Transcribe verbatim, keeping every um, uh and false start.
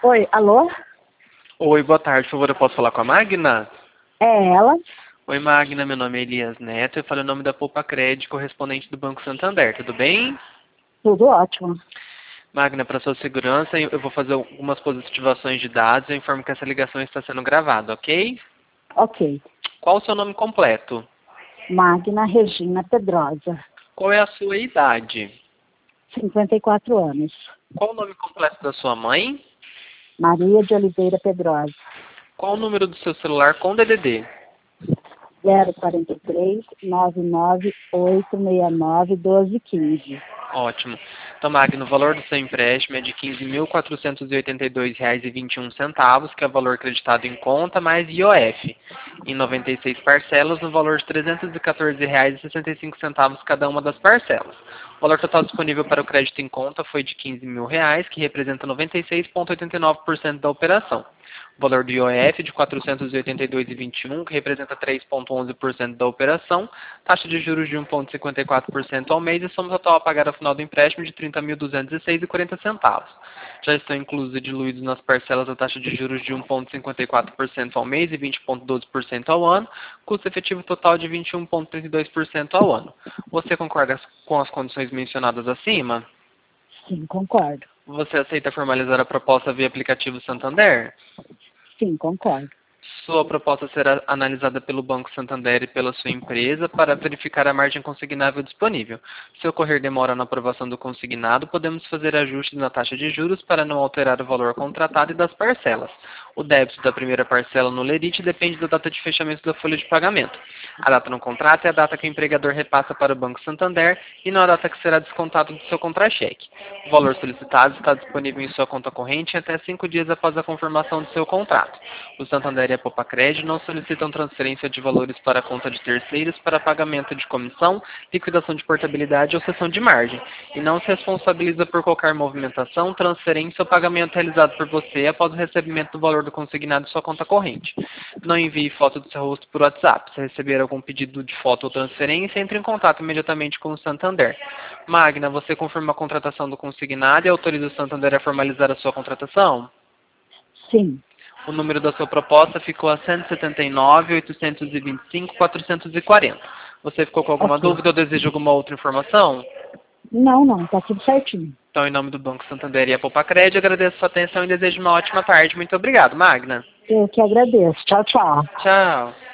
Oi, alô? Oi, boa tarde, por favor, eu posso falar com a Magna? É ela? Oi, Magna, meu nome é Elias Neto, eu falo em nome da Poupa Cred, correspondente do Banco Santander, tudo bem? Tudo ótimo. Magna, para sua segurança, eu vou fazer algumas positivações de dados, eu informo que essa ligação está sendo gravada, ok? Ok. Qual o seu nome completo? Magna Regina Pedrosa, Qual é a sua idade? cinquenta e quatro anos. Qual o nome completo da sua mãe? Maria de Oliveira Pedrosa, Qual o número do seu celular com D D D? zero quarenta e três, nove nove oito seis nove, doze quinze. Ótimo. Então, Magno, o valor do seu empréstimo é de quinze mil quatrocentos e oitenta e dois reais e vinte e um centavos, que é o valor acreditado em conta, mais I O F, em noventa e seis parcelas, no valor de trezentos e quatorze reais e sessenta e cinco centavos cada uma das parcelas. O valor total disponível para o crédito em conta foi de quinze mil reais, que representa noventa e seis vírgula oitenta e nove por cento da operação. O valor do I O F de quatrocentos e oitenta e dois reais e vinte e um centavos, que representa três vírgula onze por cento da operação, taxa de juros de um vírgula cinquenta e quatro por cento ao mês e soma total a pagar ao final do empréstimo de trinta mil duzentos e seis reais e quarenta centavos. Já estão inclusos e diluídos nas parcelas a taxa de juros de um vírgula cinquenta e quatro por cento ao mês e vinte vírgula doze por cento ao ano, custo efetivo total de vinte e um vírgula trinta e dois por cento ao ano. Você concorda com as condições mencionadas acima? Sim, concordo. Você aceita formalizar a proposta via aplicativo Santander? Sim, concordo. Sua proposta será analisada pelo Banco Santander e pela sua empresa para verificar a margem consignável disponível. Se ocorrer demora na aprovação do consignado, podemos fazer ajustes na taxa de juros para não alterar o valor contratado e das parcelas. O débito da primeira parcela no lerite depende da data de fechamento da folha de pagamento. A data no contrato é a data que o empregador repassa para o Banco Santander e não a data que será descontado do seu contra-cheque. O valor solicitado está disponível em sua conta corrente até cinco dias após a confirmação do seu contrato. O Santander e a Poupa Cred não solicitam transferência de valores para a conta de terceiros para pagamento de comissão, liquidação de portabilidade ou cessão de margem, e não se responsabiliza por qualquer movimentação, transferência ou pagamento realizado por você após o recebimento do valor do consignado em sua conta corrente. Não envie foto do seu rosto por WhatsApp. Se receber algum pedido de foto ou transferência, entre em contato imediatamente com o Santander. Magna, você confirma a contratação do consignado e autoriza o Santander a formalizar a sua contratação? Sim. O número da sua proposta ficou a cento e setenta e nove, oitocentos e vinte e cinco, quatrocentos e quarenta. Você ficou com alguma Ok. dúvida ou deseja alguma outra informação? Não, não, tá tudo certinho. Então, em nome do Banco Santander e a Poupa Cred, agradeço a sua atenção e desejo uma ótima tarde. Muito obrigado, Magna. Eu que agradeço. Tchau, tchau. Tchau.